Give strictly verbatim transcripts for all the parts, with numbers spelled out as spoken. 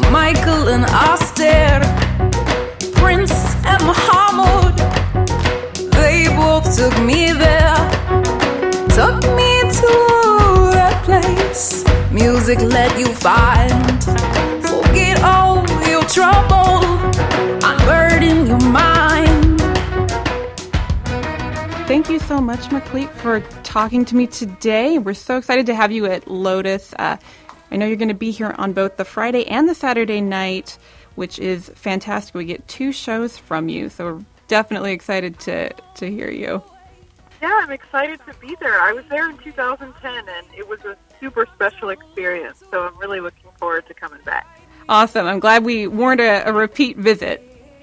Michael and Aster, Prince and Muhammad, they both took me there, took me to a place music let you find. Forget all your trouble, unburden your mind. Thank you so much, Meklit, for talking to me today. We're so excited to have you at Lotus. Uh, I know you're going to be here on both the Friday and the Saturday night, which is fantastic. We get two shows from you, so we're definitely excited to, to hear you. Yeah, I'm excited to be there. I was there in two thousand ten, and it was a super special experience, so I'm really looking forward to coming back. Awesome. I'm glad we warned a, a repeat visit.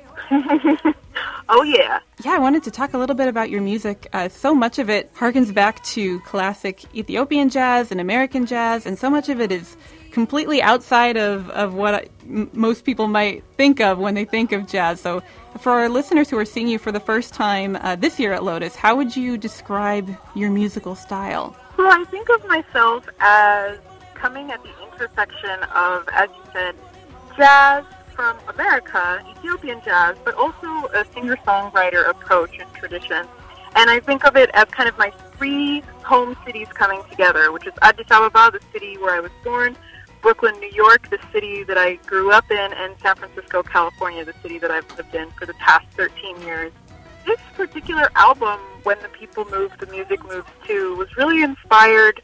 Oh, yeah. Yeah, I wanted to talk a little bit about your music. Uh, so much of it harkens back to classic Ethiopian jazz and American jazz, and so much of it is completely outside of, of what I, m- most people might think of when they think of jazz. So for our listeners who are seeing you for the first time uh, this year at Lotus, how would you describe your musical style? Well, I think of myself as coming at the intersection of, as you said, jazz from America, Ethiopian jazz, but also a singer-songwriter approach and tradition. And I think of it as kind of my three home cities coming together, which is Addis Ababa, the city where I was born, Brooklyn, New York, the city that I grew up in, and San Francisco, California, the city that I've lived in for the past thirteen years. This particular album, When the People Move, the Music Moves Too, was really inspired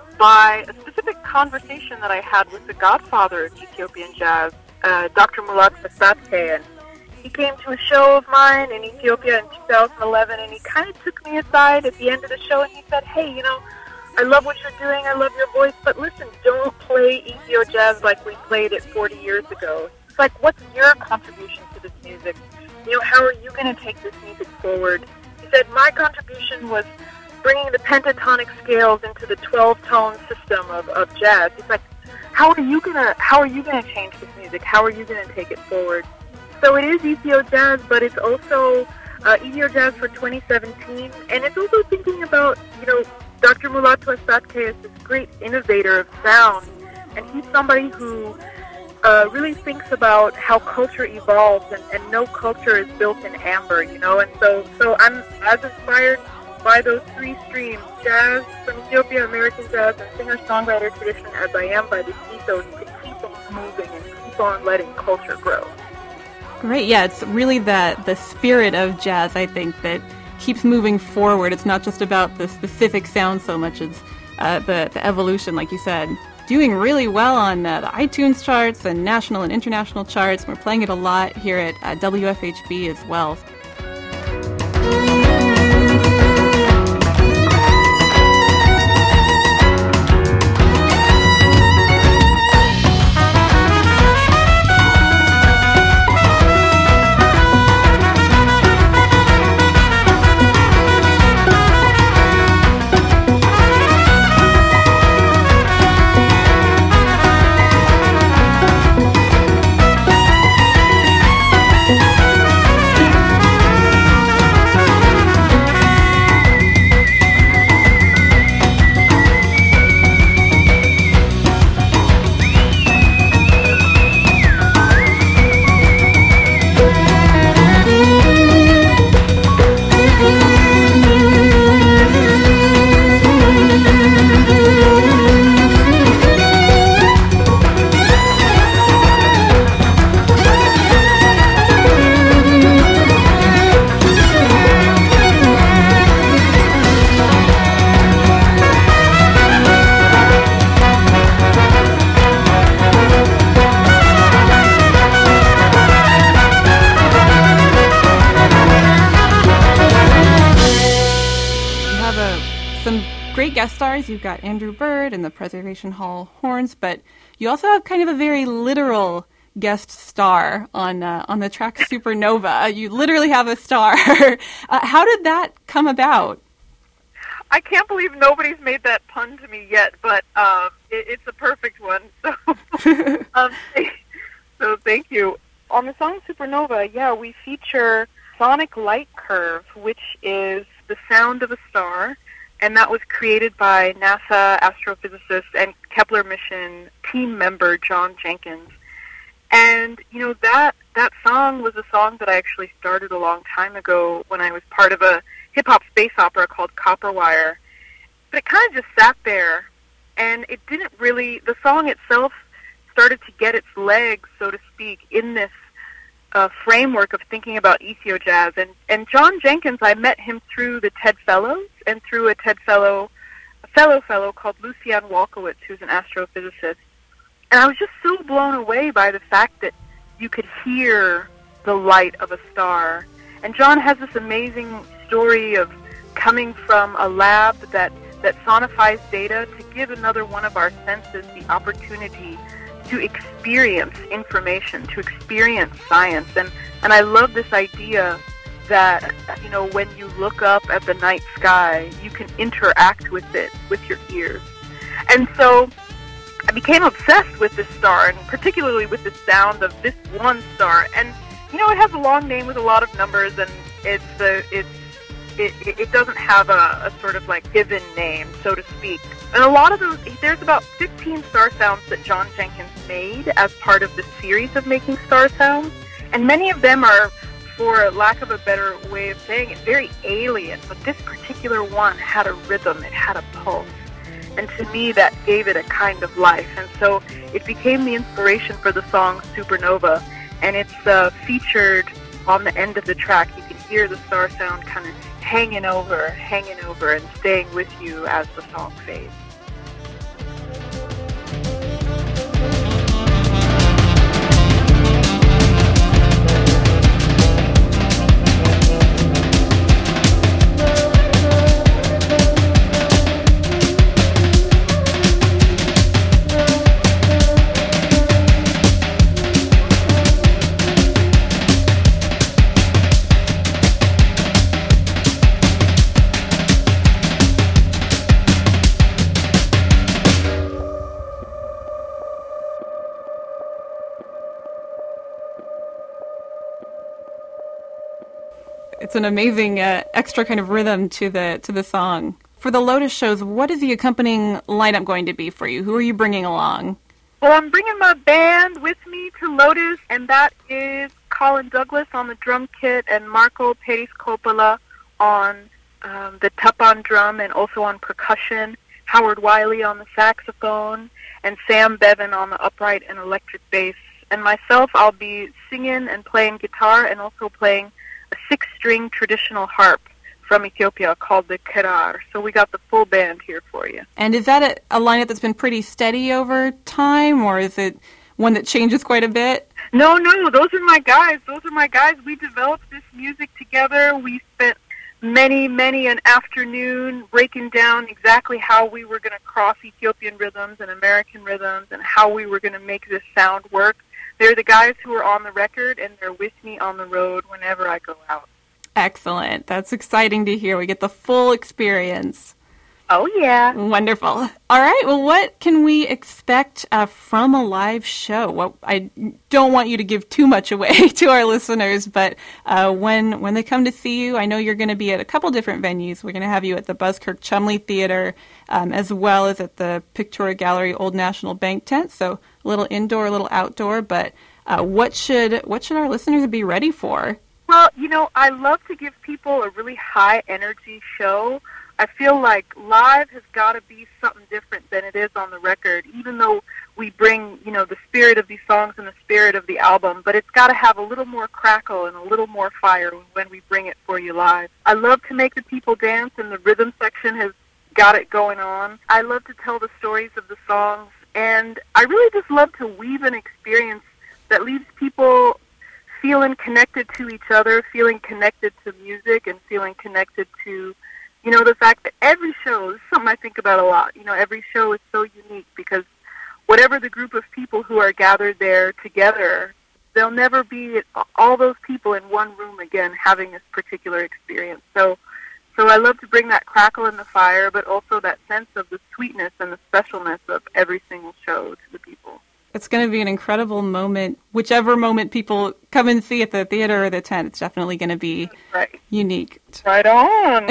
by a specific conversation that I had with the godfather of Ethiopian jazz, uh, Doctor Mulat Fasatke. And he came to a show of mine in Ethiopia in two thousand eleven, and he kind of took me aside at the end of the show, and he said, hey, you know, I love what you're doing, I love your voice, but listen, don't play Ethio jazz like we played it forty years ago. It's like, what's your contribution to this music? You know, how are you going to take this music forward? He said, my contribution was bringing the pentatonic scales into the twelve-tone system of, of jazz. It's like, how are you gonna how are you gonna change this music? How are you gonna take it forward? So it is Ethio jazz, but it's also uh, Ethio jazz for twenty seventeen, and it's also thinking about, you know, Doctor Mulatu Asatke is this great innovator of sound, and he's somebody who uh, really thinks about how culture evolves, and, and no culture is built in amber, you know. And so, so I'm as inspired by those three streams, jazz from Ethiopia, American jazz, and singer-songwriter tradition, as I am by this ethos to keep on moving and keep on letting culture grow. Great, yeah, it's really the, the spirit of jazz, I think, that keeps moving forward. It's not just about the specific sound so much as uh, the, the evolution, like you said. Doing really well on uh, the iTunes charts and national and international charts. We're playing it a lot here at uh, W F H B as well. Guest stars, you've got Andrew Bird and the Preservation Hall Horns, but you also have kind of a very literal guest star on uh, on the track Supernova. You literally have a star. uh, how did that come about? I can't believe nobody's made that pun to me yet, but um, it, it's a perfect one. So, um, so thank you. On the song Supernova, yeah, we feature sonic light curve, which is the sound of a star. And that was created by NASA astrophysicist and Kepler mission team member John Jenkins. And, you know, that that song was a song that I actually started a long time ago when I was part of a hip-hop space opera called Copperwire. But it kind of just sat there, and it didn't really, the song itself started to get its legs, so to speak, in this uh, framework of thinking about Ethio-jazz. And, and John Jenkins, I met him through the TED Fellows and through a TED Fellow, a fellow fellow called Lucian Walkowitz, who's an astrophysicist. And I was just so blown away by the fact that you could hear the light of a star. And John has this amazing story of coming from a lab that, that sonifies data to give another one of our senses the opportunity to experience information, to experience science. And, and I love this idea that, you know, when you look up at the night sky, you can interact with it with your ears. And so I became obsessed with this star, and particularly with the sound of this one star. And, you know, it has a long name with a lot of numbers, and it's uh, it's it, it doesn't have a, a sort of like given name, so to speak. And a lot of those, there's about fifteen star sounds that John Jenkins made as part of the series of making star sounds. And many of them are, for lack of a better way of saying it, very alien. But this particular one had a rhythm, it had a pulse. And to me, that gave it a kind of life. And so it became the inspiration for the song Supernova. And it's uh, featured on the end of the track. You can hear the star sound kind of hanging over, hanging over, and staying with you as the song fades. It's an amazing uh, extra kind of rhythm to the to the song. For the Lotus shows, what is the accompanying lineup going to be for you? Who are you bringing along? Well, I'm bringing my band with me to Lotus, and that is Colin Douglas on the drum kit and Marco Periscopola on um, the tapan drum and also on percussion, Howard Wiley on the saxophone, and Sam Bevan on the upright and electric bass. And myself, I'll be singing and playing guitar and also playing a six-string traditional harp from Ethiopia called the kerar. So we got the full band here for you. And is that a, a lineup that's been pretty steady over time, or is it one that changes quite a bit? No, no, those are my guys. Those are my guys. We developed this music together. We spent many, many an afternoon breaking down exactly how we were going to cross Ethiopian rhythms and American rhythms and how we were going to make this sound work. They're the guys who are on the record, and they're with me on the road whenever I go out. Excellent. That's exciting to hear. We get the full experience. Oh, yeah. Wonderful. All right. Well, what can we expect uh, from a live show? Well, I don't want you to give too much away to our listeners, but uh, when when they come to see you, I know you're going to be at a couple different venues. We're going to have you at the Buskirk Chumley Theater, um, as well as at the Pictorial Gallery Old National Bank tent. So a little indoor, a little outdoor. But uh, what should what should our listeners be ready for? Well, you know, I love to give people a really high energy show. I feel like live has got to be something different than it is on the record, even though we bring, you know, the spirit of these songs and the spirit of the album, but it's got to have a little more crackle and a little more fire when we bring it for you live. I love to make the people dance, and the rhythm section has got it going on. I love to tell the stories of the songs, and I really just love to weave an experience that leaves people feeling connected to each other, feeling connected to music, and feeling connected to, you know, the fact that every show, this is something I think about a lot, you know, every show is so unique because whatever the group of people who are gathered there together, there'll never be all those people in one room again having this particular experience. So so I love to bring that crackle in the fire, but also that sense of the sweetness and the specialness of every single show to the people. It's going to be an incredible moment. Whichever moment people come and see at the theater or the tent, it's definitely going to be right. unique. Right on.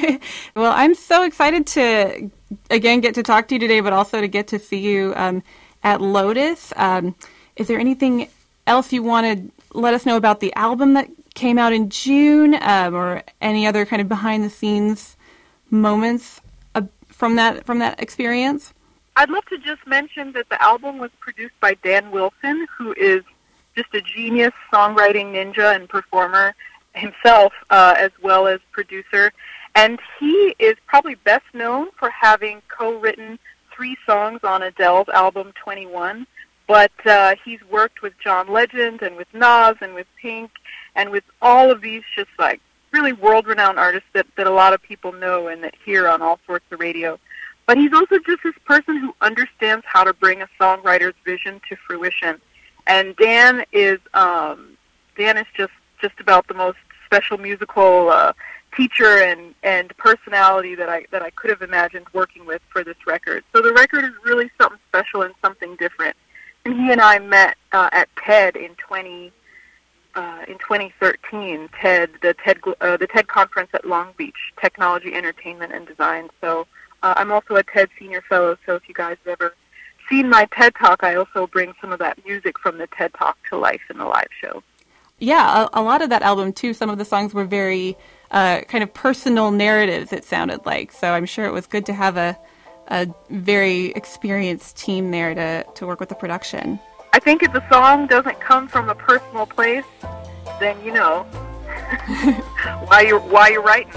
Well, I'm so excited to, again, get to talk to you today, but also to get to see you um, at Lotus. Um, is there anything else you want to let us know about the album that came out in June, um, or any other kind of behind-the-scenes moments uh, from that from that experience? I'd love to just mention that the album was produced by Dan Wilson, who is just a genius songwriting ninja and performer himself, uh, as well as producer. And he is probably best known for having co-written three songs on Adele's album twenty-one. But uh, he's worked with John Legend and with Nas and with Pink and with all of these just like really world-renowned artists that, that a lot of people know and that hear on all sorts of radio. But he's also just this person who understands how to bring a songwriter's vision to fruition. And Dan is um, Dan is just, just about the most special musical uh, teacher and, and personality that I that I could have imagined working with for this record. So the record is really something special and something different. And he and I met uh, at TED in twenty uh, in twenty thirteen. TED the TED uh, the TED conference at Long Beach, Technology, Entertainment, and Design. So uh, I'm also a TED Senior Fellow. So if you guys have ever seen my TED Talk, I also bring some of that music from the TED Talk to life in the live show. Yeah, a, a lot of that album too. Some of the songs were very uh, kind of personal narratives. It sounded like, so I'm sure it was good to have a. a very experienced team there to, to work with the production. I think if the song doesn't come from a personal place, then you know why you're why you're writing.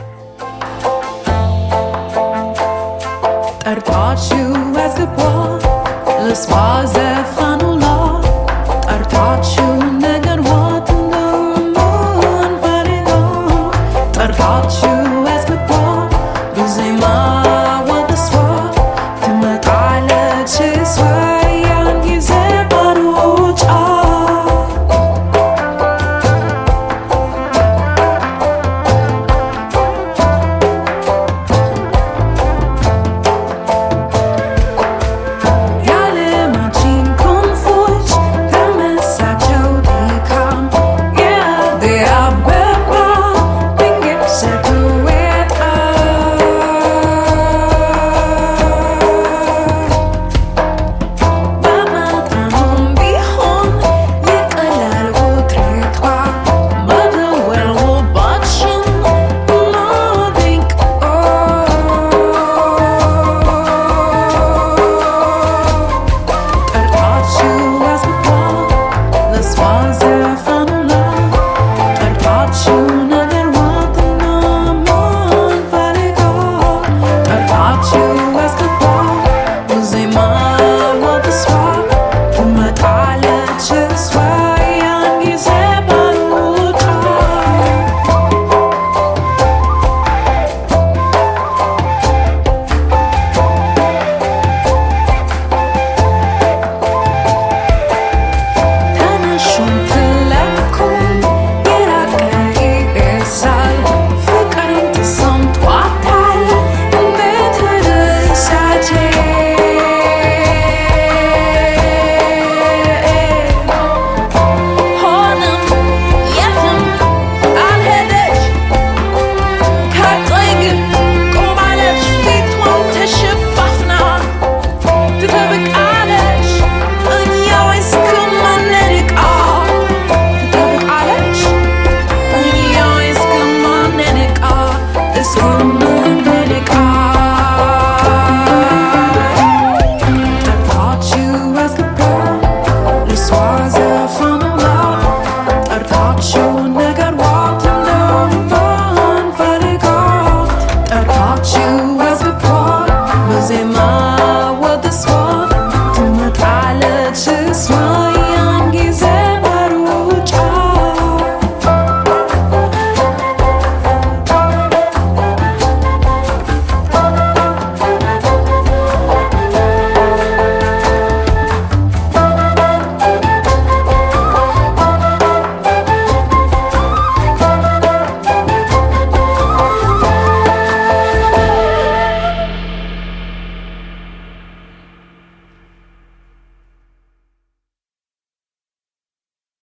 Tartaciu as the bois, le soir est fanula. Tartaciu